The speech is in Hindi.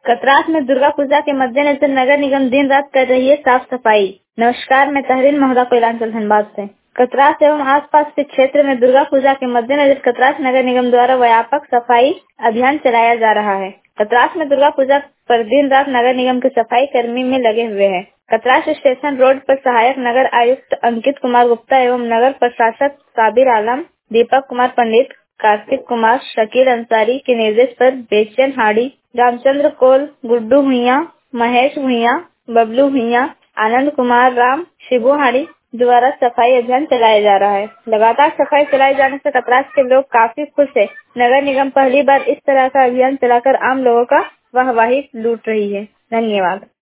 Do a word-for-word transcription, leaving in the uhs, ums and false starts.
कतरास में दुर्गा पूजा के मद्देनजर नगर निगम दिन रात कर रही है साफ सफाई। नमस्कार, मैं तहरीन महोदा कोयलांचल धनबाद से। कतरास एवं आसपास के क्षेत्र में दुर्गा पूजा के मद्देनजर कतरास नगर निगम द्वारा व्यापक सफाई अभियान चलाया जा रहा है। कतरास में दुर्गा पूजा पर दिन रात नगर निगम के सफाई कर्मी में लगे हुए हैं। कतरास स्टेशन रोड पर सहायक नगर आयुक्त अंकित कुमार गुप्ता एवं नगर प्रशासक साबिर आलम, दीपक कुमार पंडित, कार्तिक कुमार, शकील अंसारी के निर्देश पर बेचन हाड़ी, रामचंद्र कोल, गुड्डू भुइया, महेश भुइया, बबलू भुइया, आनंद कुमार राम, शिबू हाड़ी द्वारा सफाई अभियान चलाया जा रहा है। लगातार सफाई चलाए जाने से कतरास के लोग काफी खुश है। नगर निगम पहली बार इस तरह का अभियान चलाकर आम लोगों का वाहवाही लूट रही है। धन्यवाद।